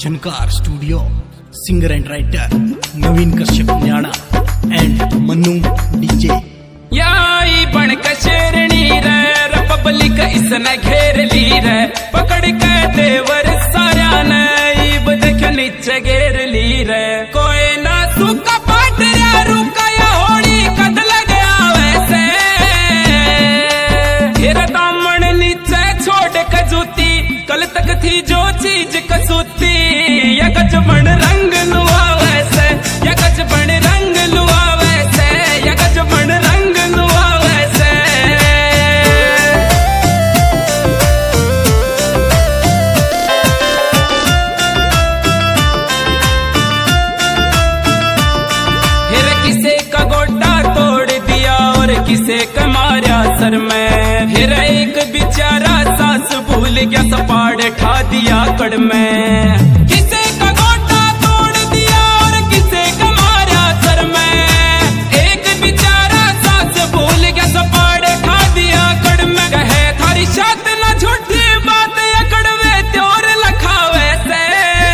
Jhankar studio, singer and writer Naveen Kashyap Nyana and Manu DJ. याई बन कशेरनी रे रिपब्लिक इसने घेर ली रे, पकड़ के देवर सारा ने ईब देख नीचे घेर ली रे। कोई ना सूखा पाट रे रुका या होड़ी कद लग वैसे, घेर दामन नीचे छोड़ के जूती, कल तक थी जो चीज कसूती। या गज बन रंग लुआ वैसे, या गज बन रंग लुआ वैसे, या गज बन रंग लुआ वैसे। फिर किसे का गोटा तोड़ दिया और किसे का मारा सर में। फिर एक बेचारा सास भूल गया सपाड़ ठा दिया कड़ में। किसे का गोटा तोड़ दिया और किसे का मारा सर में। एक बेचारा सास भूल गया सपाड़ ठा दिया कड़ में। कहे थारी शात ना झूठी बात अकड़वे त्योर लखा वैसे।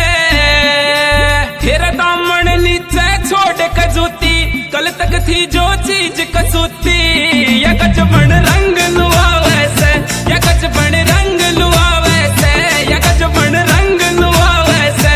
फिर दामन नीचे छोड़ के जूती, कल तक थी जो चीज कसूती। या गज बन रंग लुआ वैसे, या गज बन रंग लुआ वैसे, या गज बन रंग लुआ वैसे।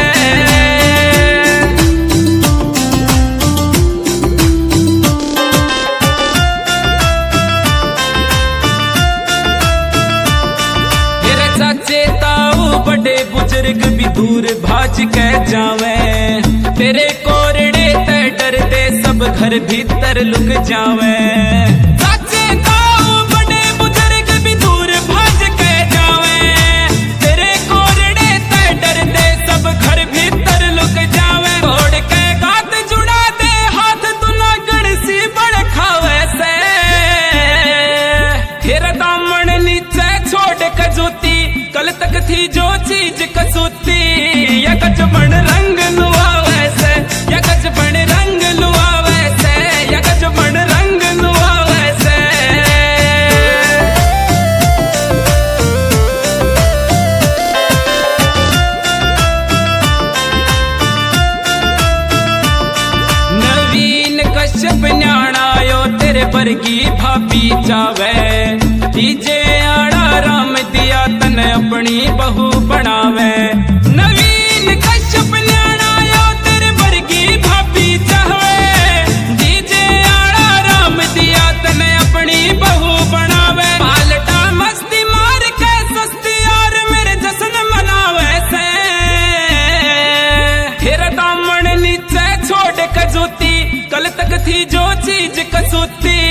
मेरे चाचे ताऊ बड़े बुजुर्ग भी दूर भाज के जावे। तेरे कोरड़े ते डरते सब घर भीतर लुक जावे। चाचे ताऊ बड़े बुजुर्ग भी दूर भाज के जावे। तेरे कोरड़े ते डरते सब घर भीतर लुक जावे। घोड़ के गात जुड़ा दे हाथ तुना गड़सी बड़ खावे से। फिर दामन नीचे छोड़ के जूती, कल तक थी जो चीज कसूती। या गज बन रंग लुआ वैसे, या गज बन रंग लुआ वैसे, या गज बन रंग लुआ वैसे। नवीन कश्यप न्याणा यो तेरे वर्गी भाभी जावे। डीजे आड़ा राम दिया तन अपनी बहू बनावे। नवीन कश्यप न्याणा यो तेरे वर्गी भाभी चाहे। डीजे आड़ा राम दिया तन अपनी बहू बनावे। पालटा मस्ती मार के सस्ती और मेरे जश्न मनावे से। फिर दामन नीचे छोड़ के जूती, कल तक थी जो चीज कसूती।